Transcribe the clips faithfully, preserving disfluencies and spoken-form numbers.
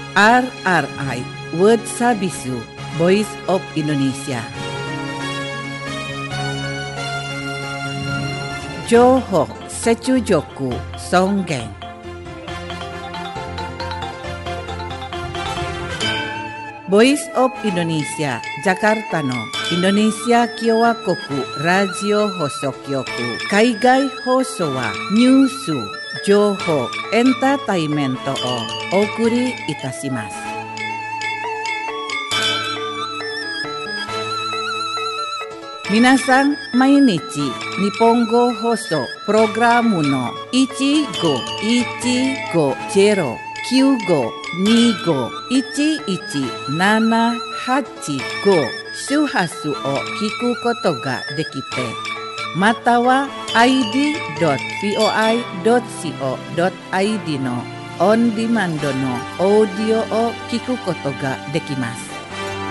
R R I World Sabisu Voice of Indonesia. Johok Secujoku Songgeng. Voice of Indonesia Jakarta no Indonesia Kyowa Koku Radio Hosokyoku Kaigai Hoso wa Nyusu Johok Entertainmento o Okuri Itashimasu. Minasan mainichi Nihongo Hoso Programu no ichi go ichi go zeroきゅうごにごいちいちななはちご 周波数を聞くことができて、または アイディードットブイオアイドットシーオードットアイディー のオンディマンドのオーディオを聞くことができます。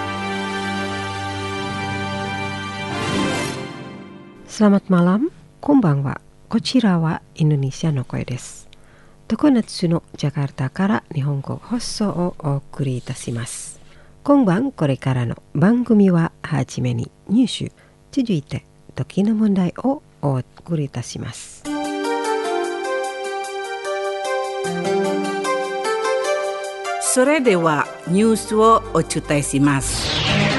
Selamat malam, konbanwa. こちらはインドネシアの声です。常夏のジャカルタから日本語放送をお送りいたします。今晩これからの番組ははじめにニュース、続いて時の問題をお送りいたします。 それではニュースをお伝えします。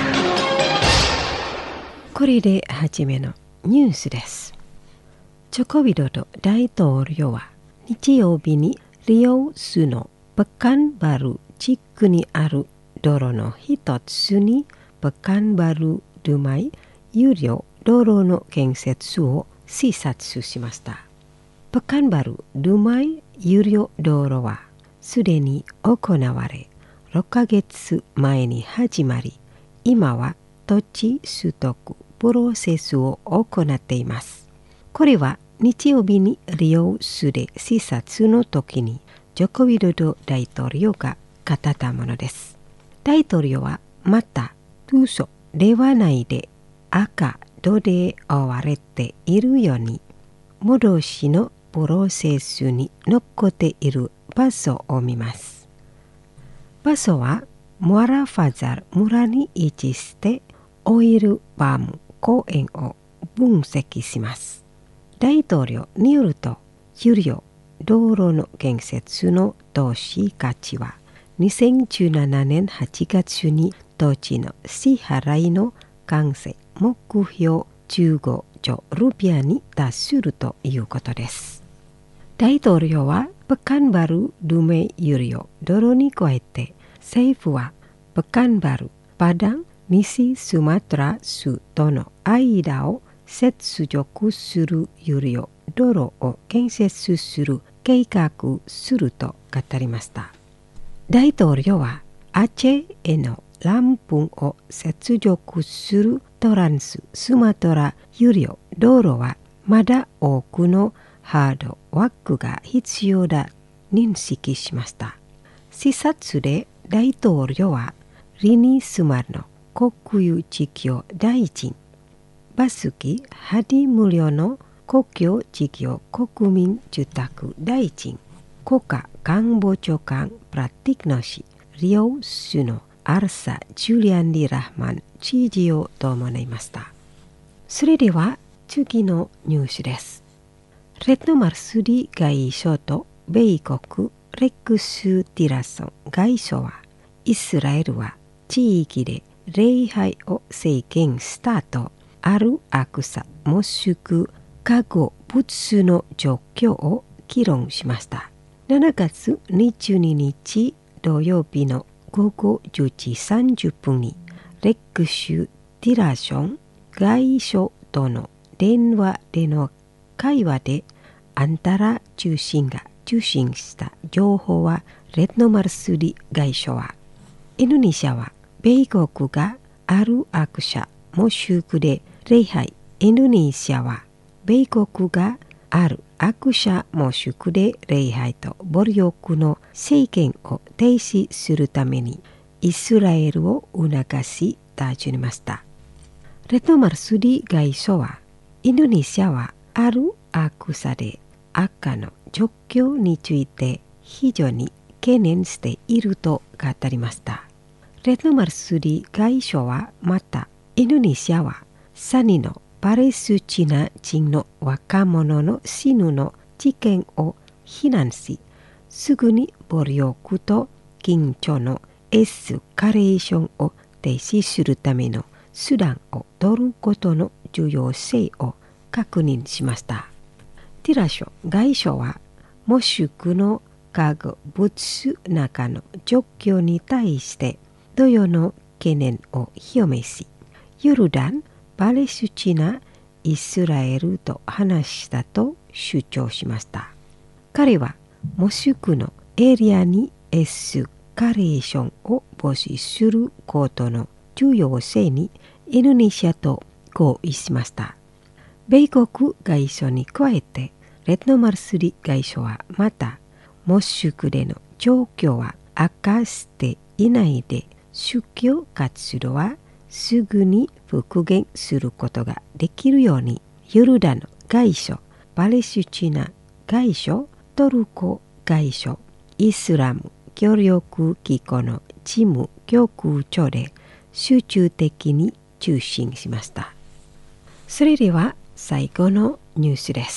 これではじめのニュースです。ジョコビドド大統領は日曜日にリオスのペカンバル地区にある道路の一つにペカンバルドゥマイ有料道路の建設を視察しました。ペカンバルドゥマイ有料道路はすでに行われろっかげつまえに始まり、今は土地取得プロセスを行っています。これは日曜日にリオスで視察の時にジョコビドド大統領が語ったものです。大統領はまた嘘ではないで赤土で覆われているように戻しのプロセスに残っている場所を見ます。場所はムアラファザル村に位置してオイルパーム公園を分析します。大統領によると、有料道路の建設の投資価値はにせんじゅうななねんはちがつに土地の支払いの完成目標じゅうごちょうルピアに達するということです。大統領はペカンバルドゥメイ有料道路に加えて、政府はペカンバル、パダン、西スマトラ州との間を接続する有料道路を建設する計画すると語りました。大統領はアチェへのランプンを接続するトランススマトラ有料道路はまだ多くのハードワークが必要だ認識しました。視察で大統領はリニスマの国有地業大臣バスキ・ハディ無料の公共事業国民住宅大臣国家官房長官プラティクノ氏リオスのアルサ・ジュリアンディ・ラフマン知事を伴いました。それでは次のニュースです。レッドマルスディ外相と米国レックス・ティラソン外相はイスラエルは地域で礼拝を制限したとアルアクサモスク過去物の状況を議論しました。しちがつにじゅうににち土曜日のごごじゅうじさんじゅっぷんにレックス・ティラション外相との電話での会話でアンタラ中心が受信した情報はレッドマルスディ外相はインドネシアは米国がアルアクシャモシュクで礼拝、インドネシアは米国があるアクシャモシュクで礼拝と暴力の制限を停止するためにイスラエルを促し始めました。レッドマルスディ外相はインドネシアはあるアクサで赤の状況について非常に懸念していると語りました。レッドマルスリ外相はまた、インドネシアはサニのパレスチナ人の若者の死ぬの事件を非難し、すぐに暴力と緊張のエスカレーションを停止するための手段を取ることの重要性を確認しました。ティラショ外相はモスクの核物中の状況に対して同様の懸念を表明し、ヨルダン、パレスチナ、イスラエルと話したと主張しました。彼はモスクのエリアにエスカレーションを防止することの重要性にインドネシアと合意しました。米国外相に加えて、レッドマルスリ外相はまた、モスクでの状況は悪化していないで、宗教活動はすぐに復元することができるように、ヨルダンの外相、パレスチナ外相、トルコ外相、イスラム協力機構の事務局長で集中的に中心しました。それでは最後のニュースです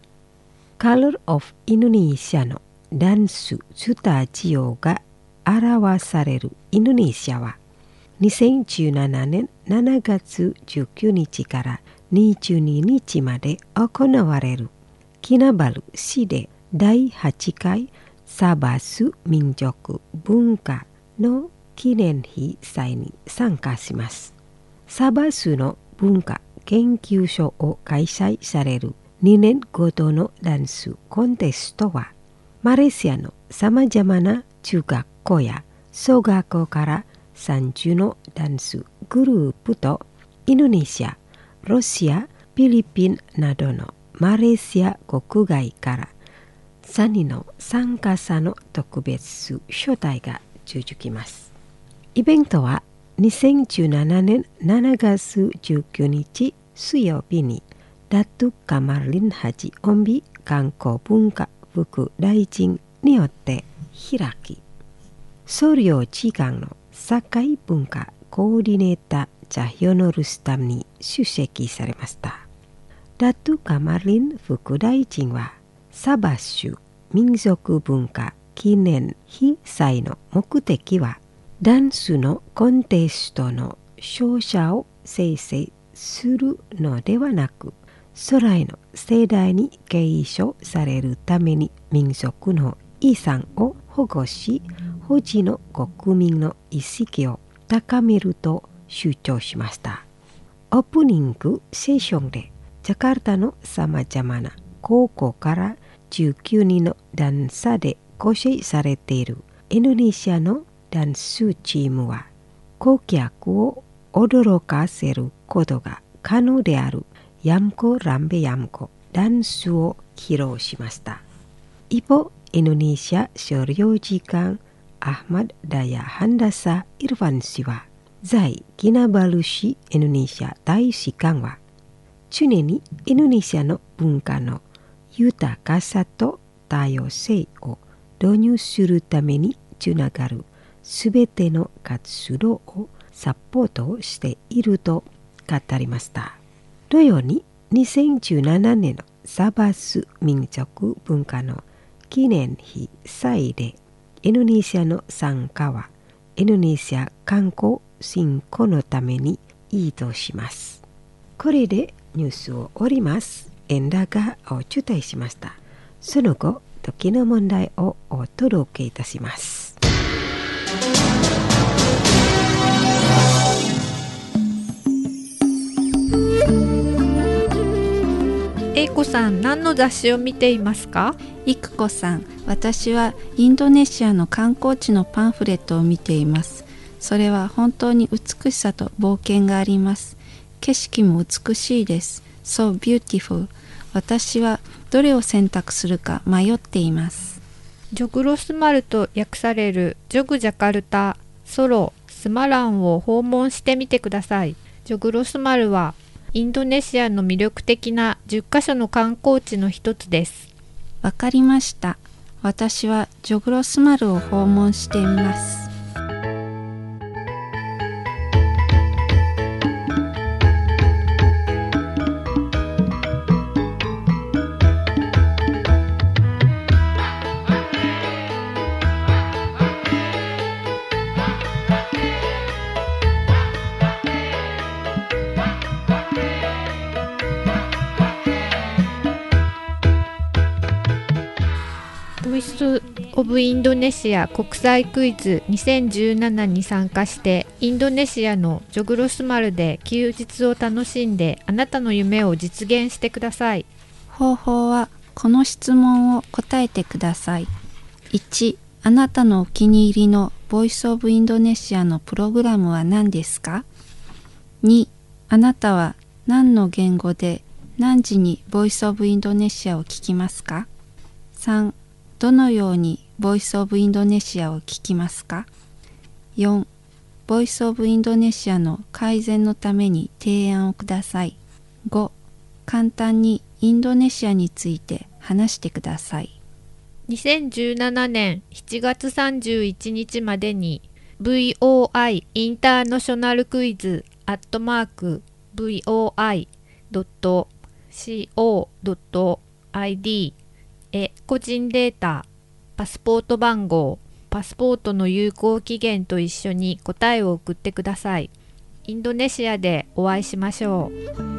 。Color of Indonesia のダンススタジオが表されるインドネシアはにせんじゅうななねんしちがつじゅうくにちからにじゅうににちまで行われるキナバル市でだいはちかいサバス民族文化の記念碑祭に参加します。サバスの文化研究所を開催されるにねんごとのダンスコンテストは、マレーシアのさまざまな中学校や小学校からさんじゅうのダンスグループとインドネシア、ロシア、フィリピンなどのマレーシア国外からさんにんの参加者の特別招待が続きます。イベントはにせんじゅうななねんしちがつじゅうくにち水曜日にダトゥ・カマルリン・ハジ・オンビ観光文化副大臣によって開き、総領事館の社会文化コーディネーターチャヒョノルスタムに出席されました。ダトゥ・カマルリン副大臣は、サバ州民族文化記念碑祭の目的は、ダンスのコンテストの勝者を生成するのではなく、将来の世代に継承されるために民族の遺産を保護し、保持の国民の意識を高めると主張しました。オープニングセッションで、ジャカルタのさまざまな高校からじゅうきゅうにんのダンサーで構成されているインドネシアのダンスチームは、顧客を驚かせることが可能であるヤムコ・ランベヤムコダンスを披露しました。一方、インドネシア総領事館アハマド・ダヤ・ハンダサ・イルファン氏は、在キナバル市インドネシア大使館は、常にインドネシアの文化の豊かさと多様性を導入するためにつながるすべての活動をサポートしていると語りました。同様ににせんじゅうななねんのサバス民族文化の記念碑祭でインドネシアの参加はインドネシア観光振興のために意図します。これでニュースを終わります。エンダがお伝えしました。その後、時の問題をお届けいたします。 えいこさん、何の雑誌を見ていますか？ いくこさん、私はインドネシアの観光地のパンフレットを見ています。それは本当に美しさと冒険があります。景色も美しいです。So beautiful。私はどれを選択するか迷っています。 ジョグロスマルと訳されるジョグジャカルタ、ソロ、スマランを訪問してみてください。ジョグロスマルはインドネシアの魅力的なじゅっかしょの観光地の一つです。 わかりました。 私はジョグロスマルを訪問してみます。 ボイスオブインドネシア国際クイズにせんじゅうななに参加してインドネシアのジョグロスマルで休日を楽しんであなたの夢を実現してください。 方法はこの質問を答えてください。いち、あなたのお気に入りのボイスオブインドネシアのプログラムは何ですか？に、あなたは何の言語で何時にボイスオブインドネシアを聞きますか？さん、どのようにボイスオブインドネシアを聞きますか？よん、ボイスオブインドネシアの改善のために提案をください。ご、簡単にインドネシアについて話してください。 にせんじゅうななねんしちがつさんじゅういちにちまでに ブイオーアイ インターナショナルクイズアットマーク ブイオーアイドットコードットアイディー へ個人データ、パスポート番号、パスポートの有効期限と一緒に答えを送ってください。インドネシアでお会いしましょう。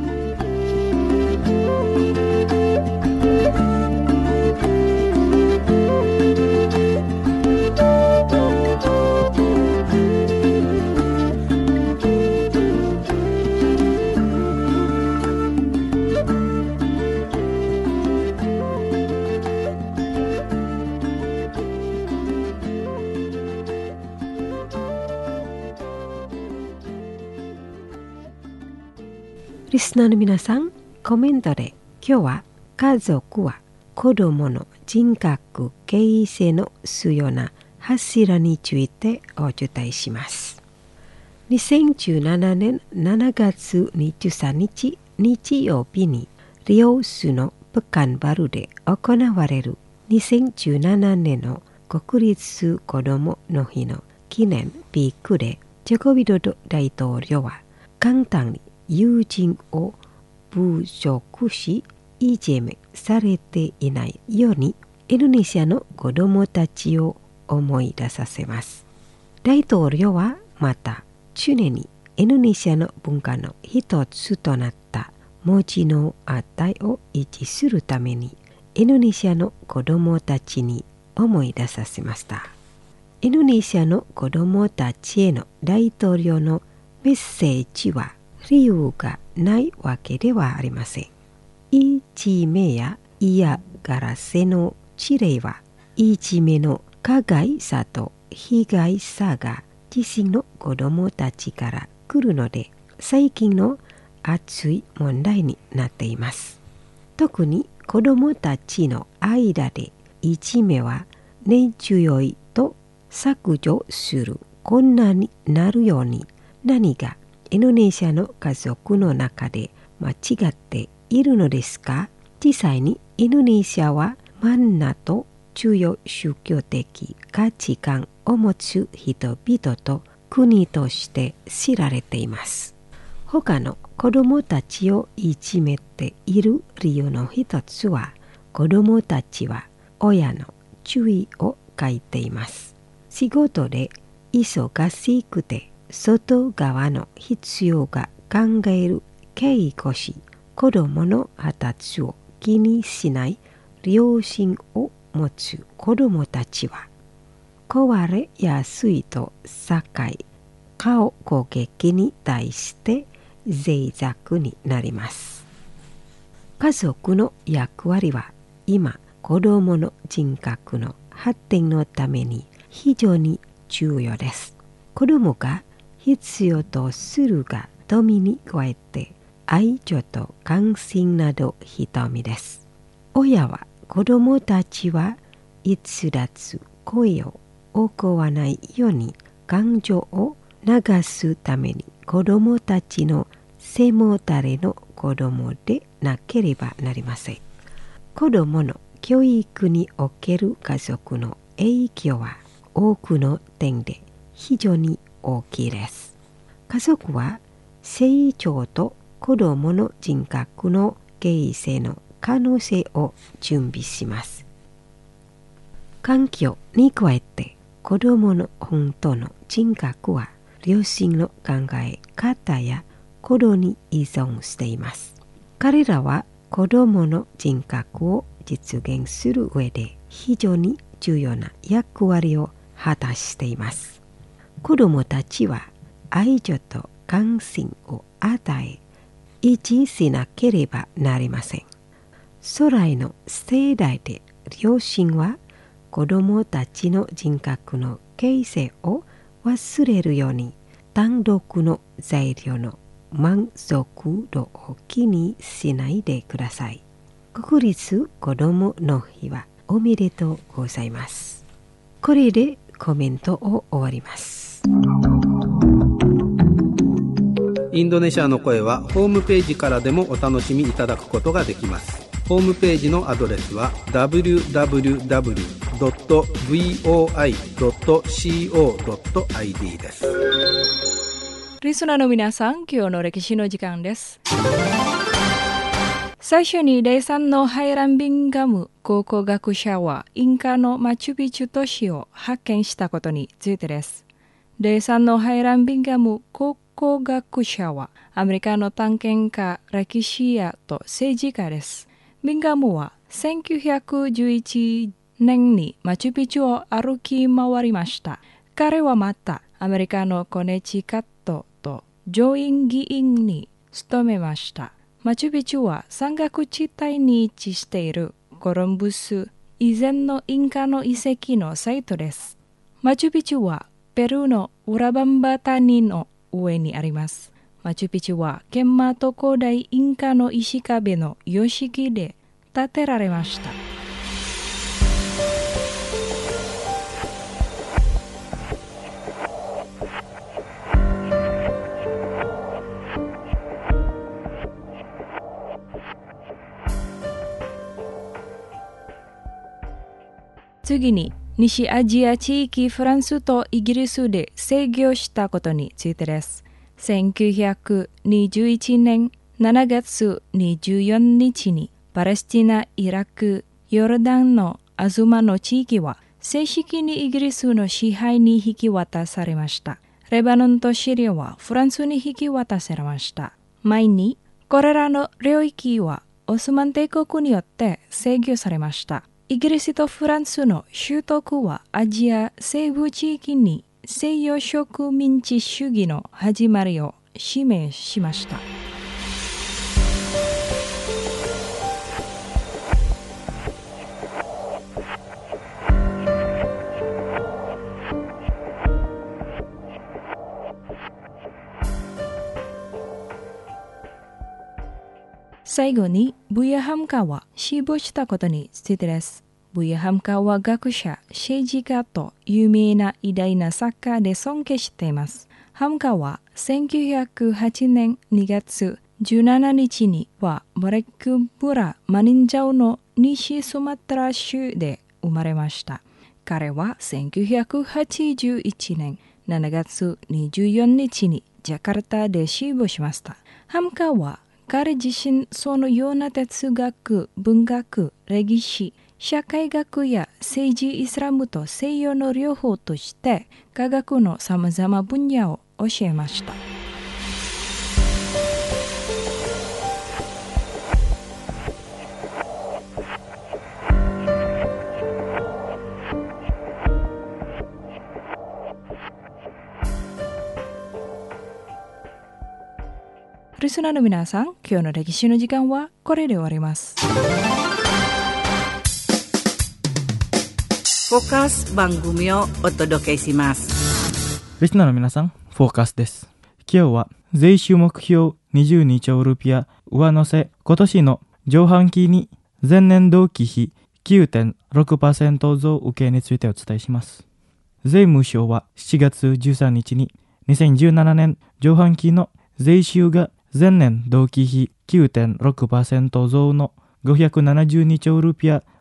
リスナーの皆さん、コメントで今日は家族は子どもの人格形成の主要な柱についてお伝えします。にせんじゅうななねんしちがつにじゅうさんにち日曜日にリオスのペカンバルで行われるにせんじゅうななねんの国立子どもの日の記念日クでジョコビドド大統領は簡単に友人を侮辱しいじめされていないようにインドネシアの子どもたちを思い出させます。大統領はまた常にインドネシアの文化の一つとなった文字の値を維持するためにインドネシアの子どもたちに思い出させました。インドネシアの子どもたちへの大統領のメッセージは理由がないわけではありません。いじめや嫌がらせの事例はいじめの加害者と被害者が自身の子どもたちから来るので最近の熱い問題になっています。特に子どもたちの間でいじめは根強いと削除する困難になるように何がインドネシアの家族の中で間違っているのですか？実際にインドネシアはマンナと重要宗教的価値観を持つ人々と国として知られています。他の子どもたちをいじめている理由の一つは子どもたちは親の注意を欠いています。仕事で忙しくて外側の必要が考える稽古し子どもの発達を気にしない良心を持つ子どもたちは壊れやすいと境顔攻撃に対して脆弱になります。家族の役割は今子どもの人格の発展のために非常に重要です。子どもが必要とするが富に加えて愛情と関心など瞳です。親は子どもたちはいつだつ声を起こわないように感情を流すために子どもたちの背もたれの子どもでなければなりません。子どもの教育における家族の影響は多くの点で非常に大きいです。家族は成長と子どもの人格の形成の可能性を準備します。環境に加えて子どもの本当の人格は両親の考え方や行動に依存しています。彼らは子どもの人格を実現する上で非常に重要な役割を果たしています。子どもたちは愛情と関心を与え、維持しなければなりません。将来の世代で両親は子どもたちの人格の形成を忘れるように単独の材料の満足度を気にしないでください。国立子どもの日はおめでとうございます。これでコメントを終わります。 インドネシアの声はホームページからでもお楽しみいただくことができます。ホームページのアドレスは ダブリューダブリューダブリュードットブイオーアイドットコードットアイディー です。 リスナーの皆さん、今日の歴史の時間です。最初にレイさんのハイランビンガム考古学者はインカのマチュピチュ都市を発見したことについてです。レイさんのハイランビンガム考古学者はアメリカの探検家、歴史家と政治家です。ビンガムはせんきゅうひゃくじゅういちねんにマチュピチュを歩き回りました。彼はまたアメリカのコネチカットと上院議員に務めました。マチュピチュは山岳地帯に位置しているコロンブス以前のインカの遺跡のサイトです。マチュピチュはペルーのウラバンバ谷の上にあります。マチュピチュは研磨と古代インカの石壁の様式で建てられました。次に、西アジア地域フランスとイギリスで制御したことについてです。せんきゅうひゃくにじゅういちねんしちがつにじゅうよっかにパレスチナ、イラク、ヨルダンのアズマの地域は正式にイギリスの支配に引き渡されました。レバノンとシリアはフランスに引き渡されました。前に、これらの領域はオスマン帝国によって制御されました。イギリスとフランスの習得はアジア西部地域に西洋植民地主義の始まりを示しました。最後に、ブヤハムカは死亡したことについてです。ブヤハムカは学者、政治家と有名な偉大な作家で尊敬しています。ハムカはせんきゅうひゃくはちねんにがつじゅうしちにちにはモレック村マニンジャオの西スマトラ州で生まれました。彼はせんきゅうひゃくはちじゅういちねんしちがつにじゅうよっかにジャカルタで死亡しました。ハムカは彼自身そのような哲学、文学、歴史、社会学や政治イスラムと西洋の両方として科学のさまざま分野を教えました。リスナーの皆さん、今日の歴史の時間はこれで終わります。 フォーカス番組をお届けします。 リスナーの皆さん、フォーカスです。今日は税収目標にじゅうにちょうルピア上乗せ、今年の上半期に前年同期比 きゅうてんろくパーセント 増受けについてお伝えします。税務署はしちがつじゅうさんにちににせんじゅうななねん上半期の税収が前年同期比 きゅうてんろくパーセント 増のごひゃくななじゅうにちょうルピア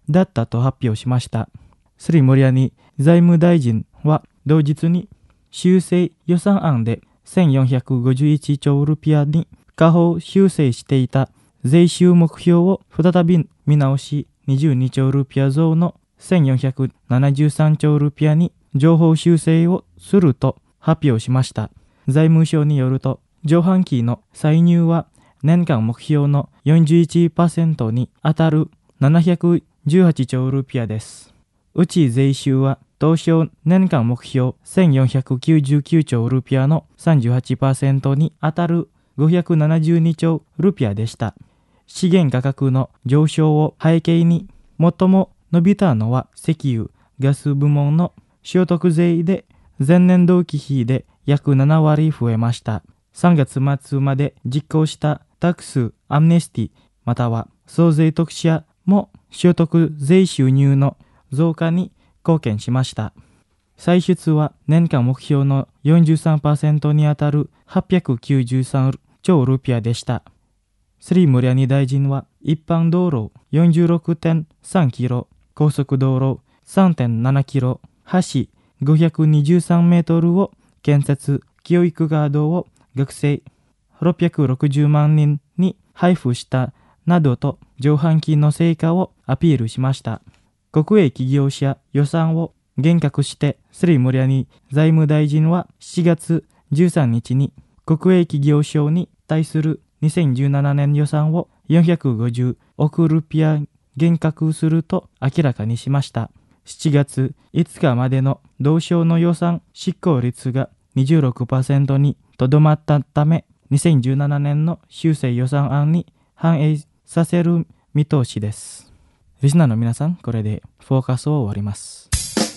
だったと発表しました。スリ・モリャニ財務大臣は同日に修正予算案でせんよんひゃくごじゅういちちょうルピアに下方修正していた税収目標を再び見直し、にじゅうにちょうルピア増のせんよんひゃくななじゅうさんちょうルピアに上方修正をすると発表しました。財務省によると、上半期の歳入は年間目標の よんじゅういちパーセント に当たるななひゃくじゅうはちちょうルピアです。うち税収は当初年間目標せんよんひゃくきゅうじゅうきゅうちょうルピアの さんじゅうはちパーセント に当たるごひゃくななじゅうにちょうルピアでした。資源価格の上昇を背景に最も伸びたのは石油・ガス部門の所得税で前年同期比で約ななわり増えました。さんがつ末まで実行したタックスアムネスティまたは増税特赦も所得税収入の増加に貢献しました。歳出は年間目標の よんじゅうさんパーセント にあたるはっぴゃくきゅうじゅうさんちょうルピアでした。スリ・モリャニ大臣は一般道路 よんじゅうろくてんさんキロ、高速道路 さんてんななキロ、橋ごひゃくにじゅうさんメートルを建設、教育ガードを学生ろっぴゃくろくじゅうまんにんに配布したなどと上半期の成果をアピールしました。国営企業者予算を厳格してスリ・モリャニ財務大臣はしちがつじゅうさんにちに国営企業省に対するにせんじゅうななねん予算をよんひゃくごじゅうおくルピア減額すると明らかにしました。しちがついつかまでの同省の予算執行率が にじゅうろくパーセント にとどまったため、にせんじゅうななねんの修正予算案に反映させる見通しです。リスナーの皆さん、これでフォーカスを終わります。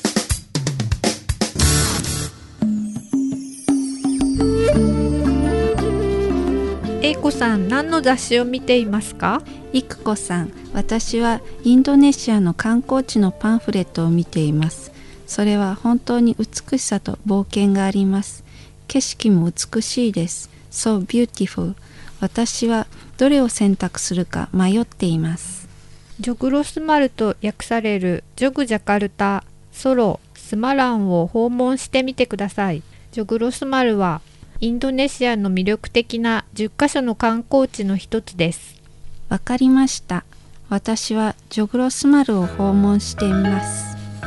A子さん、何の雑誌を見ていますか？ いくこさん、私はインドネシアの観光地のパンフレットを見ています。それは本当に美しさと冒険があります。景色も美しいです。So beautiful。私はどれを選択するか迷っています。 ジョグロスマルと訳されるジョグジャカルタ、ソロ、スマランを訪問してみてください。ジョグロスマルはインドネシアの魅力的なじゅっかしょの観光地の一つです。 わかりました。私はジョグロスマルを訪問してみます。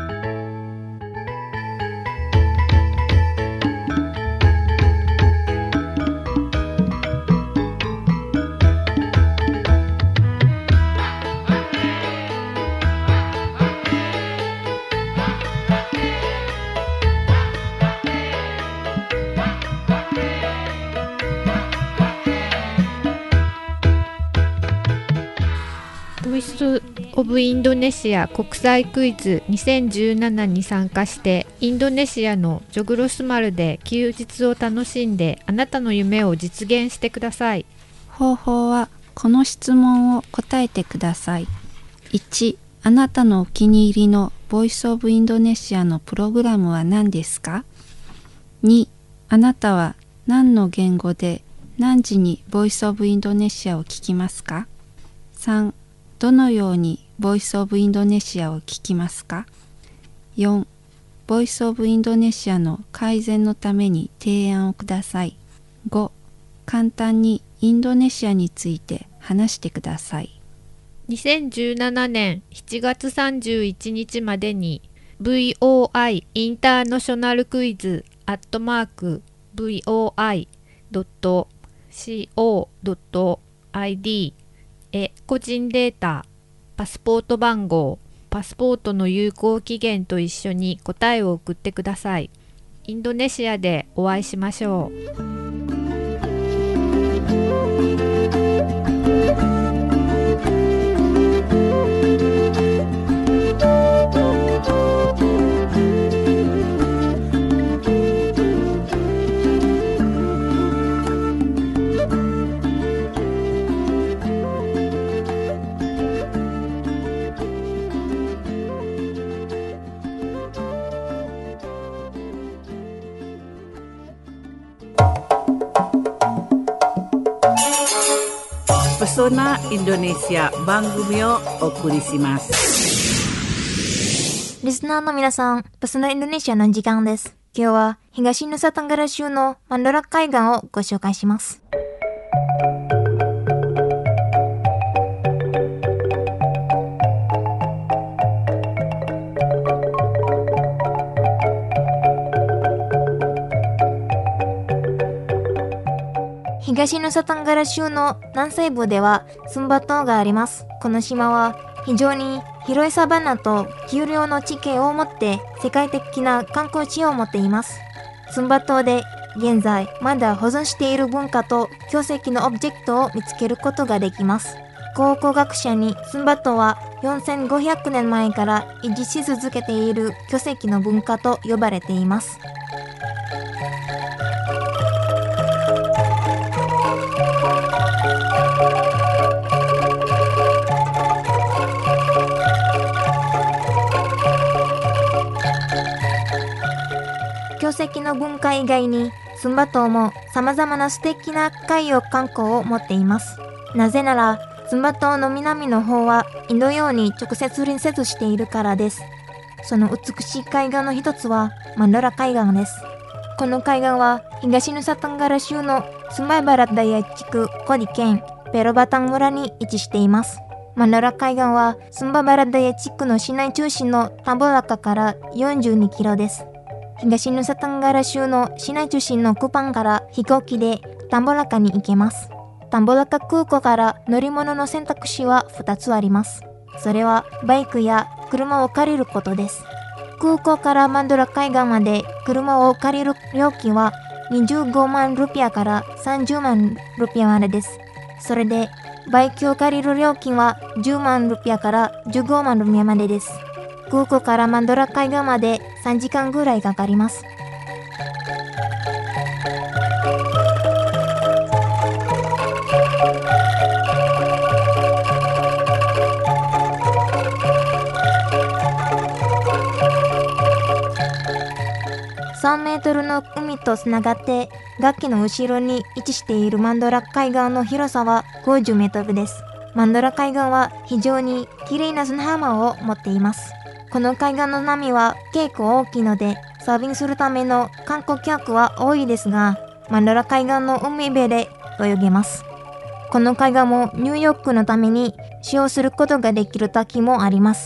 ボイスオブインドネシア国際クイズにせんじゅうななに参加してインドネシアのジョグロスマルで休日を楽しんであなたの夢を実現してください。 方法はこの質問を答えてください。いち、あなたのお気に入りのボイスオブインドネシアのプログラムは何ですか？に、あなたは何の言語で何時にボイスオブインドネシアを聞きますか？さん、どのようにボイスオブインドネシアを聞きますか？よん、ボイスオブインドネシアの改善のために提案をください。ご、簡単にインドネシアについて話してください。 にせんじゅうななねんしちがつさんじゅういちにちまでに ブイオーアイ インターナショナルクイズアットマーク ブイオーアイドットコドットアイディー へ個人データ、パスポート番号、パスポートの有効期限と一緒に答えを送ってください。インドネシアでお会いしましょう。 Pesona Indonesia 番組をお送りします。 リスナーの皆さん、パスのインドネシアの時間です。今日は東ヌサタンガラ州のマンドラ海岸をご紹介します。東ヌサタンガラ州の南西部ではスンバ島があります。この島は非常に広いサバナと丘陵の地形を持って世界的な観光地を持っています。スンバ島で現在まだ保存している文化と巨石のオブジェクトを見つけることができます。考古学者にスンバ島はよんせんごひゃくねんまえから維持し続けている巨石の文化と呼ばれています。巨石の文化以外にスンバ島も様々な素敵な海洋観光を持っています。なぜならスンバ島の南の方はインド洋に直接隣接しているからです。その美しい海岸の一つはマンドラ海岸です。この海岸は東ヌサタンガラ州のスンバイバラッダヤ地区コディ県ペロバタン村に位置しています。マンドラ海岸はスンババラッダヤ地区の市内中心のタンボラカからよんじゅうにキロです。東ヌサタンガラ州の市内中心のクパンから飛行機でタンボラカに行けます。タンボラカ空港から乗り物の選択肢はふたつあります。それはバイクや車を借りることです。空港からマンドラ海岸まで車を借りる料金はにじゅうごまんルピアからさんじゅうまんルピアまでです。それでバイクを借りる料金はじゅうまんルピアからじゅうごまんルピアまでです。空港からマンドラ海岸までさんじかんぐらいかかります。さんメートルの海とつながって崖の後ろに位置しているマンドラ海岸の広さはごじゅうメートルです。マンドラ海岸は非常に綺麗な砂浜を持っています。この海岸の波は結構大きいのでサーフィンするための観光客は多いですが、マンドラ海岸の海辺で泳げます。この海岸も入浴のために使用することができる滝もあります。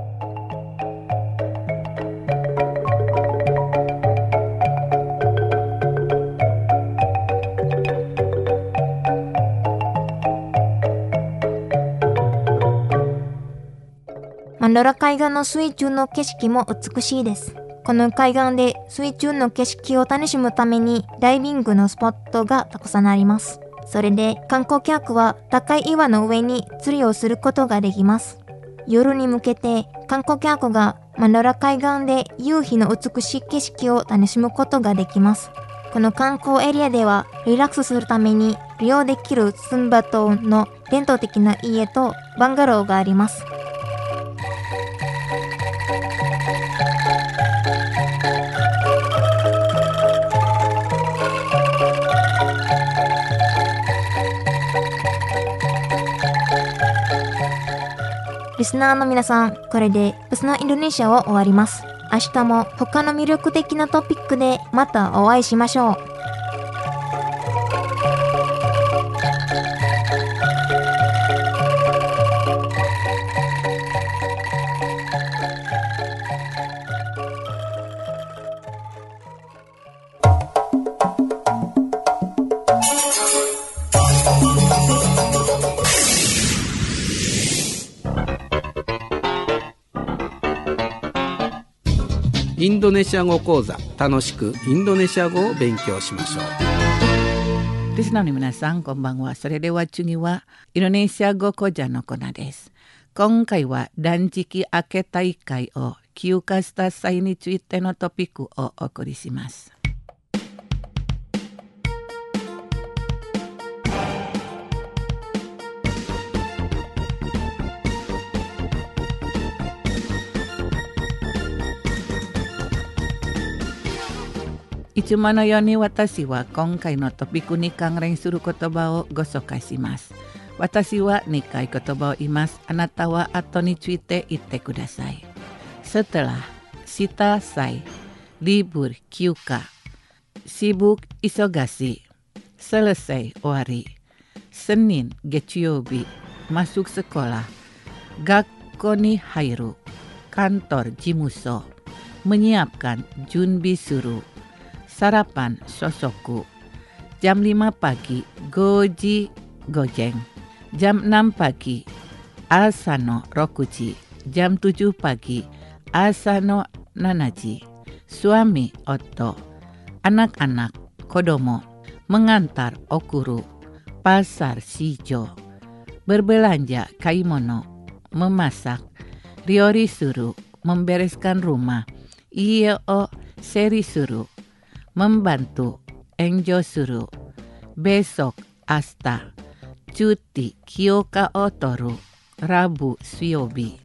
マンドラ海岸の水中の景色も美しいです。この海岸で水中の景色を楽しむためにダイビングのスポットがたくさんあります。それで観光客は高い岩の上に釣りをすることができます。夜に向けて観光客がマンドラ海岸で夕日の美しい景色を楽しむことができます。この観光エリアではリラックスするために利用できるスンバ島の伝統的な家とバンガローがあります。リスナーの皆さん、これでパスのインドネシアを終わります。明日も他の魅力的なトピックでまたお会いしましょう。 インドネシア語講座、楽しくインドネシア語を勉強しましょう。 リスナーの皆さん、こんばんは。それでは次はインドネシア語講座のコーナーです。今回は断食明け大会を休暇した際についてのトピックをお送りします。いつものように私は今回のトピックに関連する言葉をご紹介します。私はにかい言葉を言います。あなたは後について言ってください。 Setelah sitasai libur kyuka, sibuk isogashi, selesai owari, Senin Getsuyobi, masuk sekolah, gakko ni hairu, kantor jimuso, menyiapkan junbi suru, sarapan sosoku, jam lima pagi goji gojeng, jam enam pagi asano rokuji, jam tujuh pagi asano nanaji, suami Otto, anak-anak kodomo, mengantar okuru, pasar shijo, berbelanja kaimono, memasak, riori suru, membereskan rumah, iyo o seri suru, membantu, enjo suru, besok asta, cuti kyoka o toru, Rabu suyobi.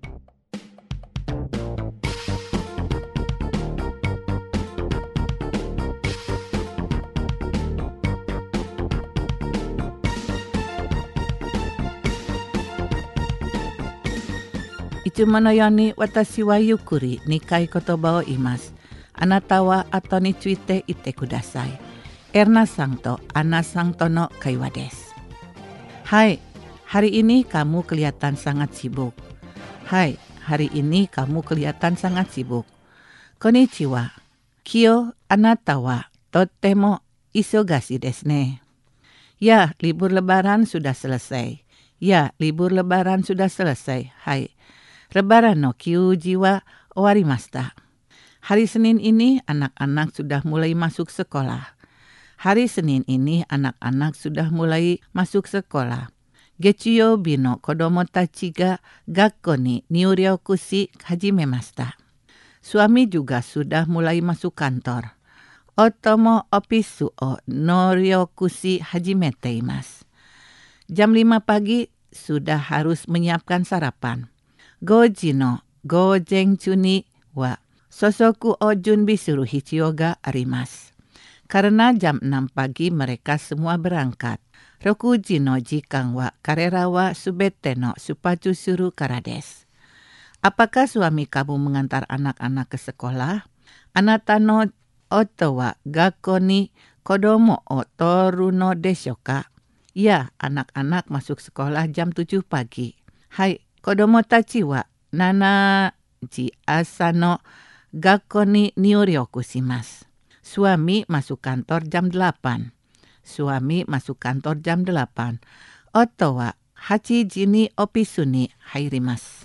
Ichuma no yoni watashi wa yukuri ni kai kotoba o imasu. Anata wa ato ni tsuite ite kudasai. Erna-san to Ana-san to no kaiwa desu. Hai, hari ini kamu kelihatan sangat sibuk. Hai, hari ini kamu kelihatan sangat sibuk. Konnichiwa. Kyo anata wa totemo isogashi desu ne. Ya, libur lebaran sudah selesai. Ya, libur lebaran sudah selesai. Hai. Lebaran no kyuji wa owarimashita. Hari Senin ini anak-anak sudah mulai masuk sekolah. Hari Senin ini anak-anak sudah mulai masuk sekolah. Getsuyobi no kodomo tachi ga gakko ni niuryoku shi hajimemashita. Suami juga sudah mulai masuk kantor. Otomo ofisu o noryoku shi hajimete imasu. Jam lima pagi sudah harus menyiapkan sarapan. Goji no gojenchu ni wa sosoku o junbi suru hichiyo ga arimasu. Karena jam enam pagi mereka semua berangkat. Rokuji no jikan wa karera wa subete no supachu suru kara desu. Apakah suami kamu mengantar anak-anak ke sekolah? Anata no oto wa gakko ni kodomo o toru no desho ka? Ya, anak-anak masuk sekolah jam tujuh pagi. Hai, kodomo tachi wa nana ji asa no gakko ni niuryoku shimasu. Suami masuk kantor jam delapan. Suami masuk kantor jam delapan. Oto wa hachi ji ni ofisu ni hairimasu.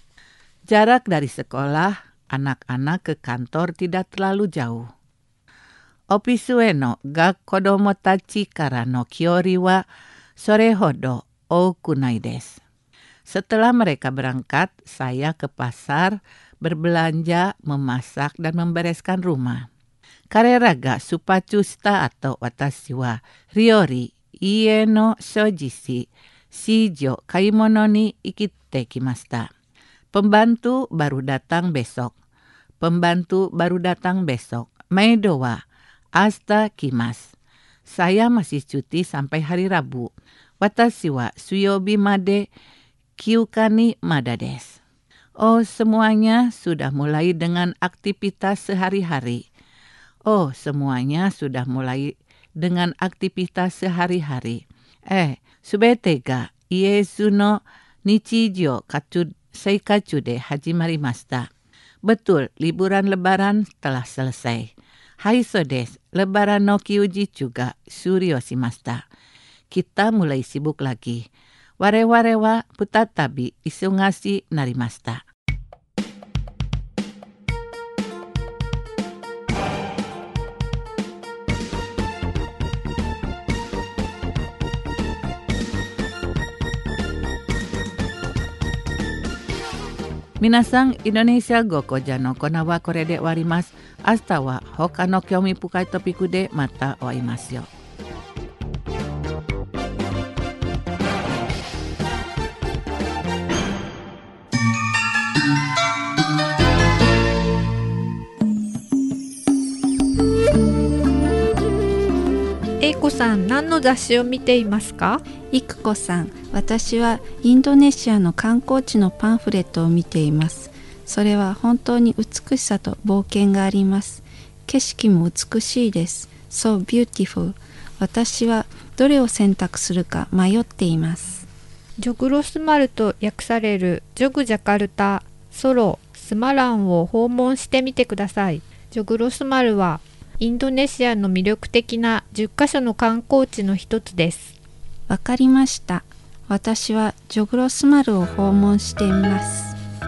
Jarak dari sekolah anak-anak ke kantor tidak terlalu jauh. Ofisu e no ga kodomo tachi kara no kyori wa sore hodo oku nai desu. Setelah mereka berangkat, saya ke pasar, berbelanja, memasak, dan membereskan rumah. Karera ga supachu shita ato watashi wa riori ie no shojishi shijo kaimono ni ikite kimashita. Pembantu baru datang besok. Pembantu baru datang besok. Maido wa asta kimasu. Saya masih cuti sampai hari Rabu. Watashi wa suyobi made kyuka ni mada desu. Oh, semuanya sudah mulai dengan aktivitas sehari-hari. Oh, semuanya sudah mulai dengan aktivitas sehari-hari. Eh, subete ga iesu no nichijou kachu seikachu de hajimarimashita. Betul, liburan lebaran telah selesai. Hai so desu, lebaran no kyuji juga shuryo shimashita. Kita mulai sibuk lagi. Ware-ware wa futatabi isogashi narimashita. Minasang Indonesia Gokoja no kona wa kore de warimasu. Asta wa hoka no kyomi pukai topiku de mata oimasu yo. Eikoさん、何の雑誌を見ていますか？ いくこさん、私はインドネシアの観光地のパンフレットを見ています。 それは本当に美しさと冒険があります。景色も美しいです。So beautiful。私はどれを選択するか迷っています。 ジョグロスマルと訳されるジョグジャカルタ、ソロ、スマランを訪問してみてください。ジョグロスマルはインドネシアの魅力的なじゅっカ所の観光地の一つです。 わかりました。私はジョグロスマルを訪問してみます。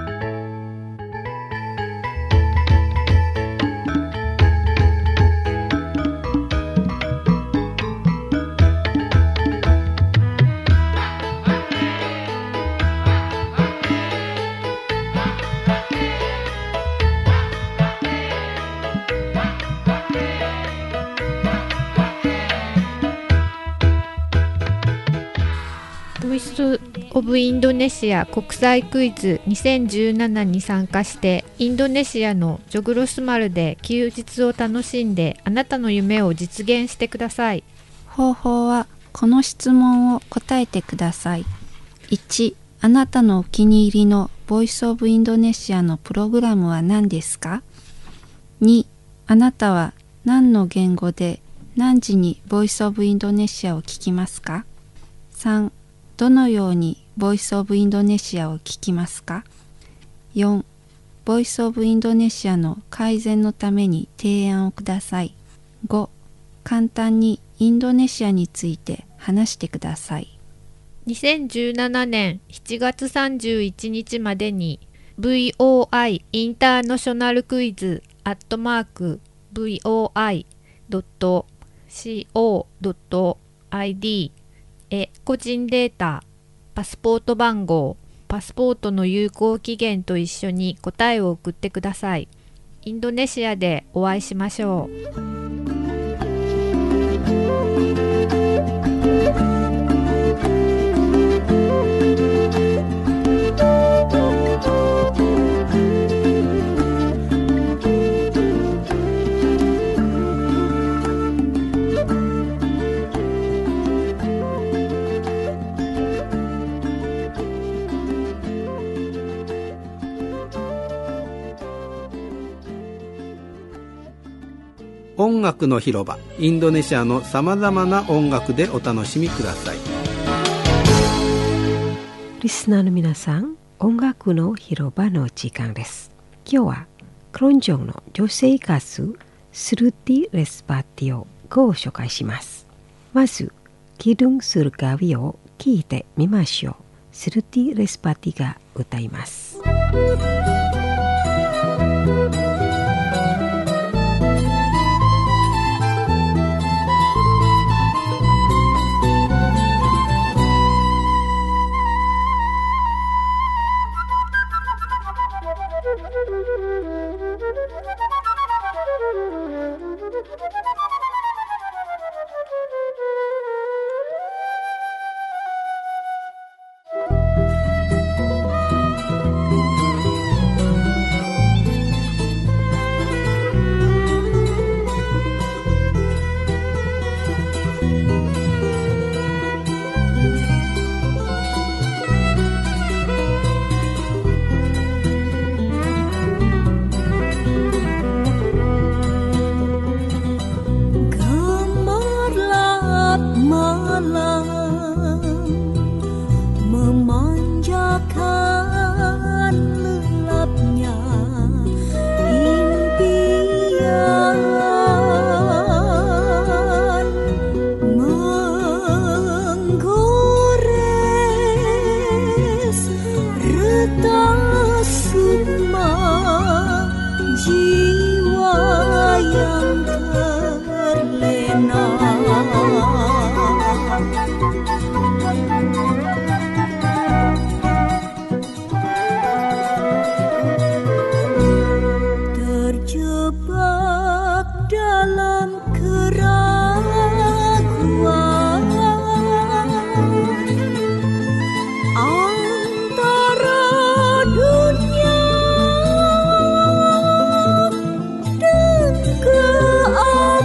ボイスオブインドネシア国際クイズにせんじゅうななに参加してインドネシアのジョグロスマルで休日を楽しんであなたの夢を実現してください。 方法はこの質問を答えてください。いち、あなたのお気に入りのボイスオブインドネシアのプログラムは何ですか？に、あなたは何の言語で何時にボイスオブインドネシアを聞きますか？さん、どのようにボイスオブインドネシアを聞きますか？よん、ボイスオブインドネシアの改善のために提案をください。ご、簡単にインドネシアについて話してください。 にせんじゅうななねんしちがつさんじゅういちにちまでに ブイオーアイ インターナショナルクイズアットマーク ブイオーアイドットコードットアイディー へ個人データ、パスポート番号、パスポートの有効期限と一緒に答えを送ってください。インドネシアでお会いしましょう。 音楽の広場、インドネシアのさまざまな音楽でお楽しみください。 リスナーの皆さん、音楽の広場の時間です。今日はクロンジョンの女性歌手スルティ・レスパティオを紹介します。まずキドゥン・スルガビを聴いてみましょう。スルティ・レスパティが歌います。 Oh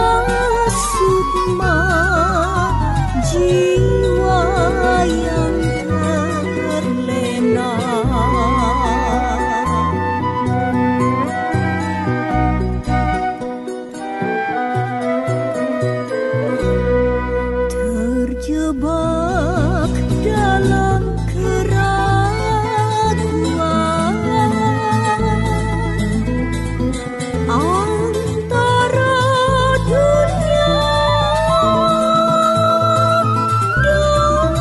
sukma jiwa yang terlena. Terjebak dalam keraguan antara dunia dan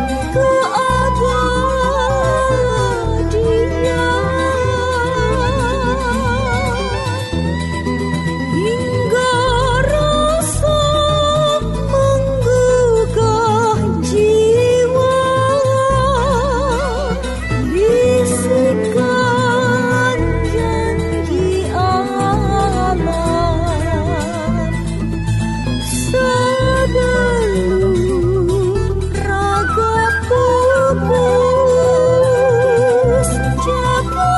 keabadian, hingga rasa menggugah jiwa, bisikan janji alam sebelum raga pupus. Jaga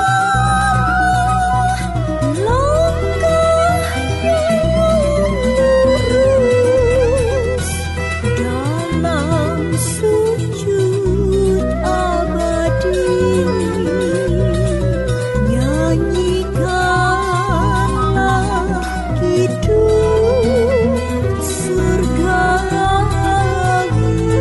langkah yang lurus dalam sujud abadi. Nyanyikanlah hidup surgawi.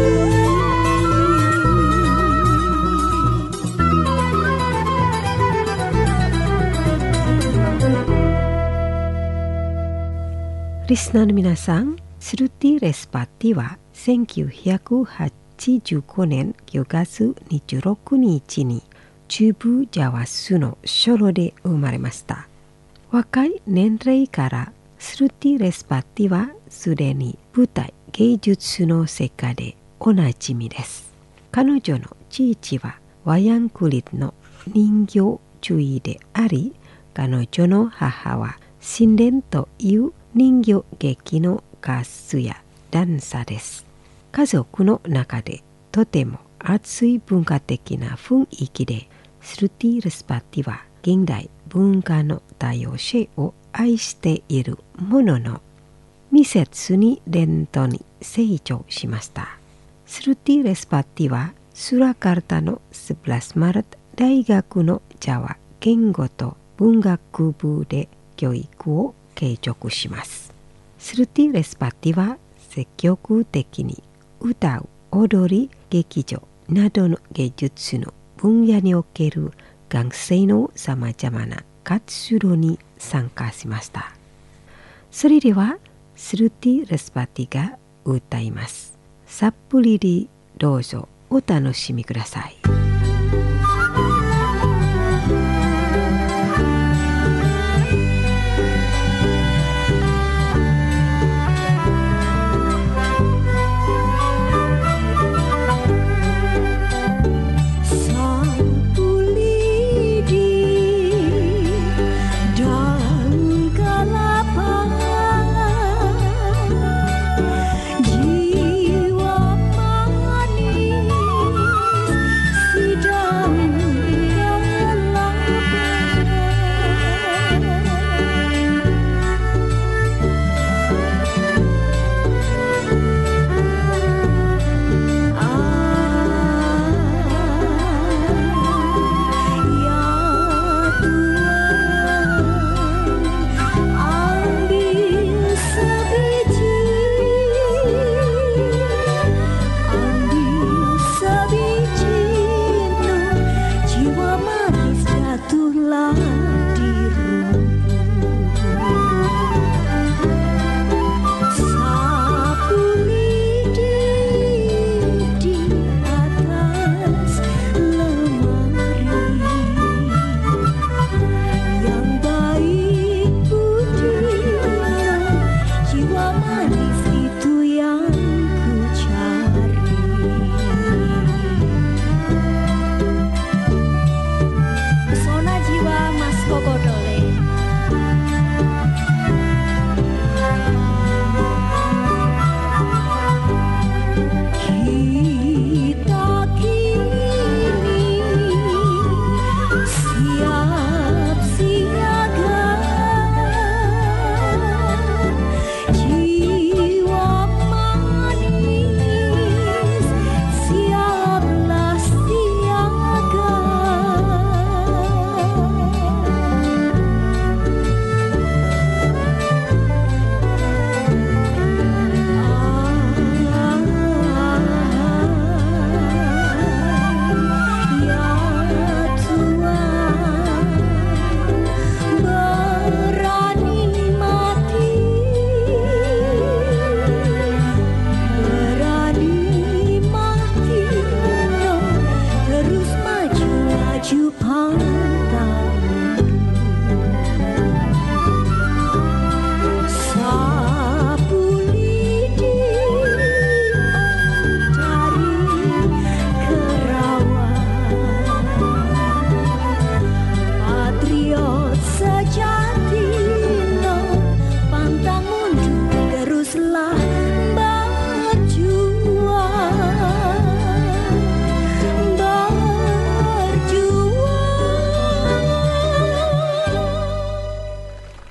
Listener minasan, Shruti Respati waせんきゅうひゃくはちじゅうごねんくがつにじゅうろくにちに中部ジャワ州のショロで生まれました。若い年齢からスルティ・レスパティはすでに舞台芸術の世界でおなじみです。彼女の父はワヤンクリッの人形主義であり、彼女の母は神殿という人形劇の歌手やダンサーです。家族の中でとても熱い文化的な雰囲気で、スルティ・レスパティは現代文化の多様性を愛しているものの、密接に伝統に成長しました。スルティ・レスパティはスラカルタのじゅういちマルト大学のジャワ言語と文学部で教育を継続します。スルティ・レスパティは積極的に歌う、踊り、劇場などの芸術の分野における学生のさまざまな活動に参加しました。それではスルティ・レスパティが歌います。さっぷりでどうぞお楽しみください。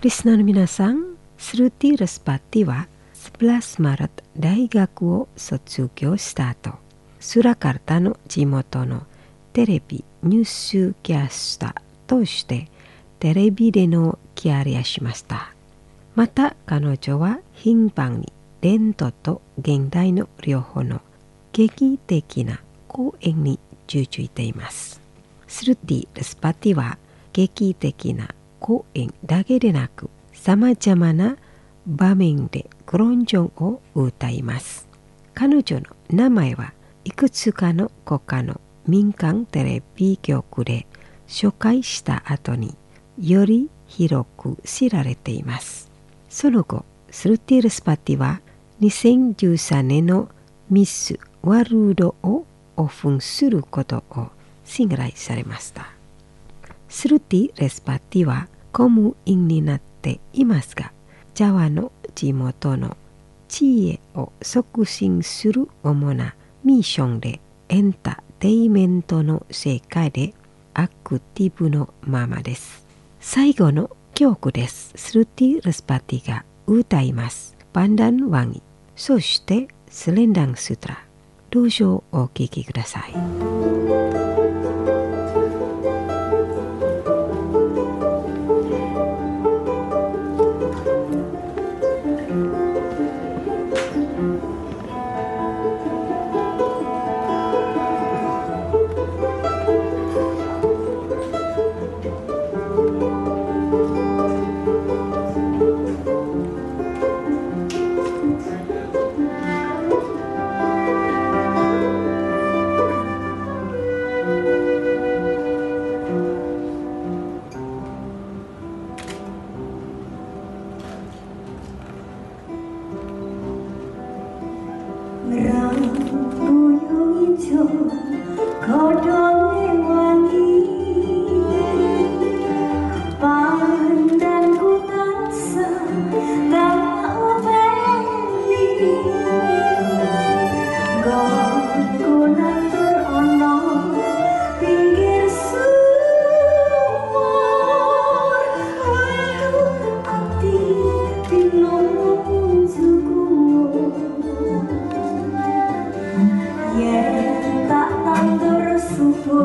リスナーの皆さん、スルティ・ラスパティはじゅういちマル大学を卒業した後、スラカルタの地元のテレビニュースキャスターとしてテレビでのキャリアしました。また彼女は頻繁に伝統と現代の両方の劇的な公演に従事しています。スルティ・ラスパティは劇的な公演だけでなく、さまざまな場面でクロンジョンを歌います。彼女の名前はいくつかの国家の民間テレビ局で紹介した後により広く知られています。その後、スルティ・ラスパティはにせんじゅうさんねんのミス・ワールドをオープンすることを信頼されました。スルティ・ラスパティは公務員になっていますが、ジャワの地元の知恵を促進する主なミッションでエンターテイメントの世界でアクティブのままです。最後の曲です。スルティ・ラスパティが歌います。パンダンワニ、そしてスレンダンストラ。どうぞお聴きください。 Yeah, tak tanggur suku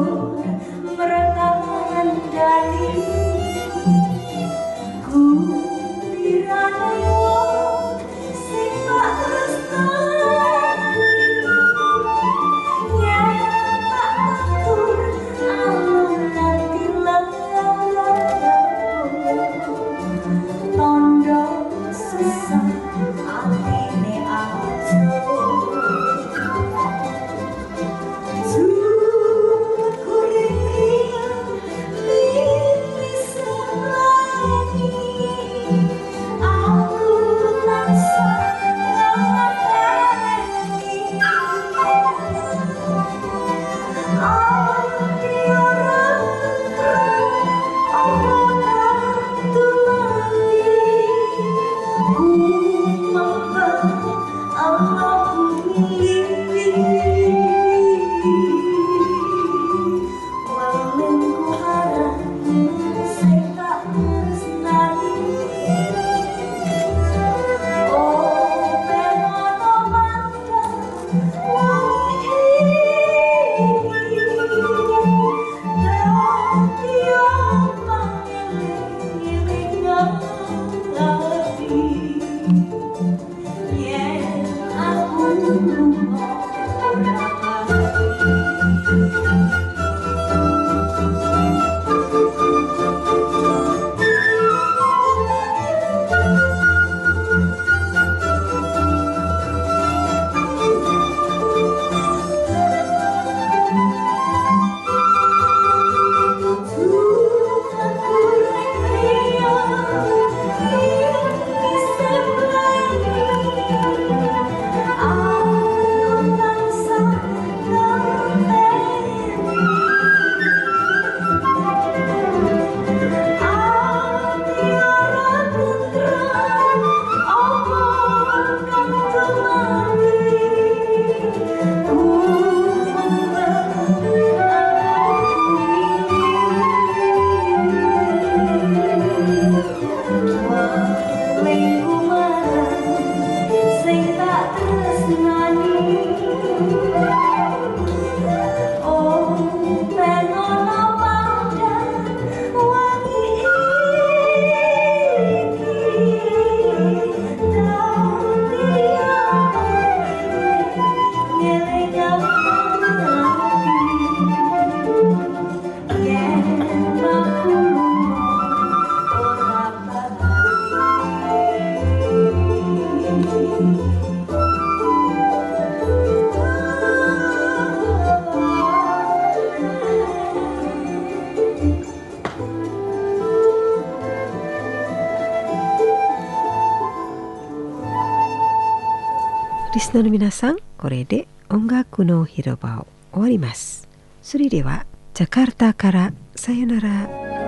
リスナーの皆さん、これで音楽の広場を終わります。それではジャカルタからさよなら。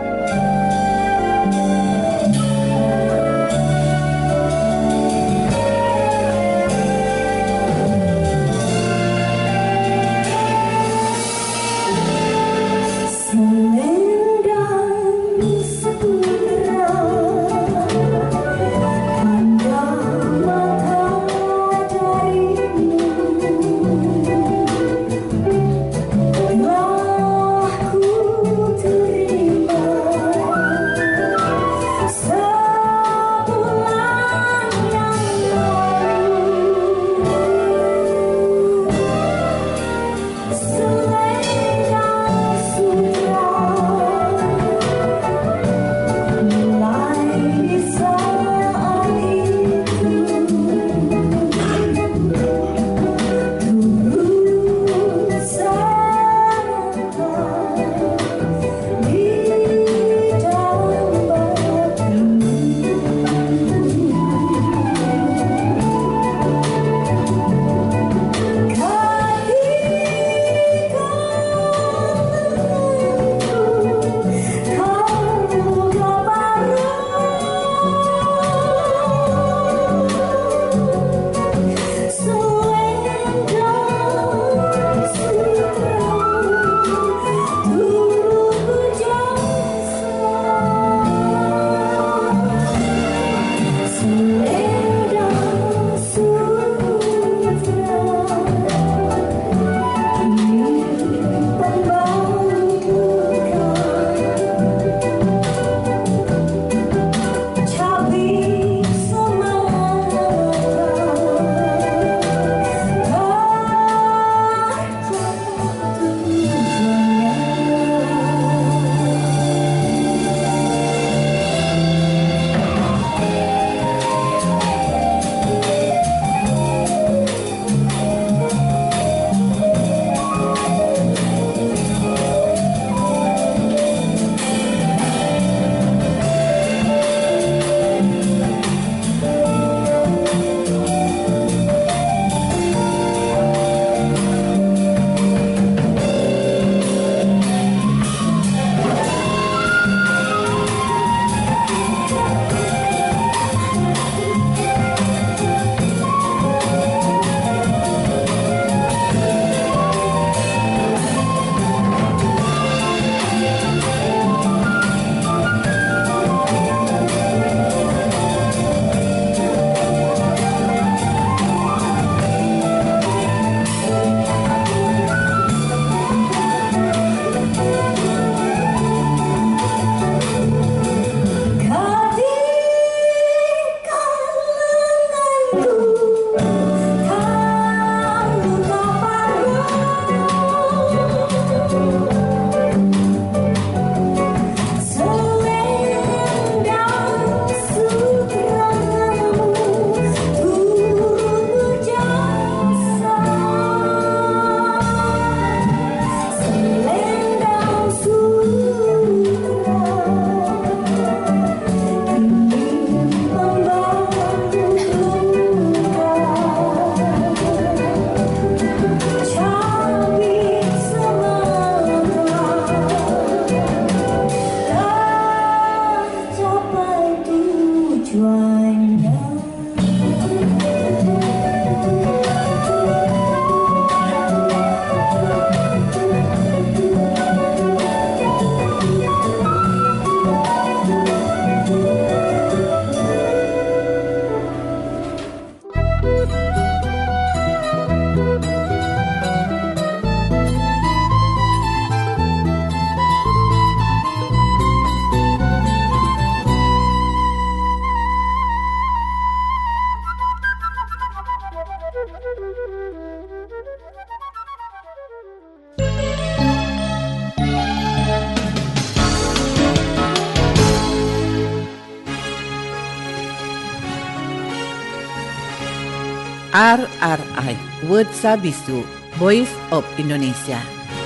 R R I World Sabisu Voice of Indonesia.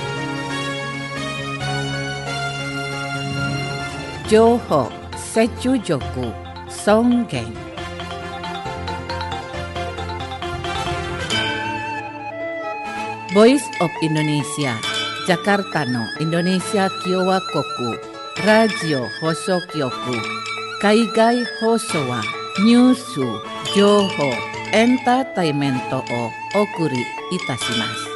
Johor Secujoku Songgen. Voice of Indonesia Jakarta no Indonesia Kyowa Koku Radio Hoso Kyoku Kaigai Hoso wa Nyusu Joho Entertainmento o Okuri Itashimasu.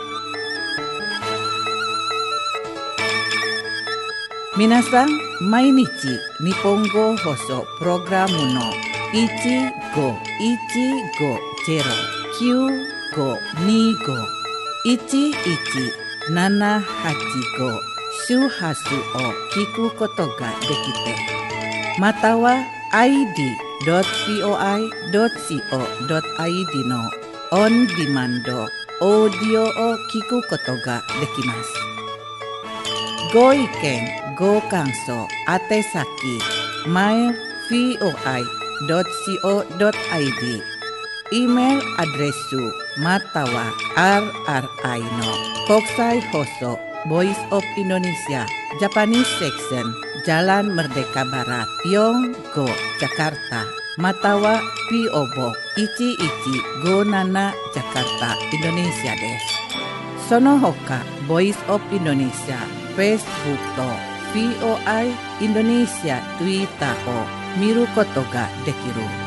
Minasan, mainichi Nihongo Hoso Programu no ichi go ichi go zero kyu go ni go ichi ichi nana hachi go shuhasu o kiku koto ga dekite. Mata wa i d dot voi dot co dot i d の on demand オーディオを聞くことができます。ご意見ご感想宛先 マイル ブイオーアイ ドット コー ドット アイディー E メールアドレスまたは アールアールアイ の国際放送 Voice of Indonesia Japanese Section Jalan Merdeka Barat Yonggo Jakarta Matawa P O Box いちいちごなな Jakarta Indonesia です。その他 Voice of Indonesia Facebook と ブイオーアイ Indonesia Twitter を見ることができる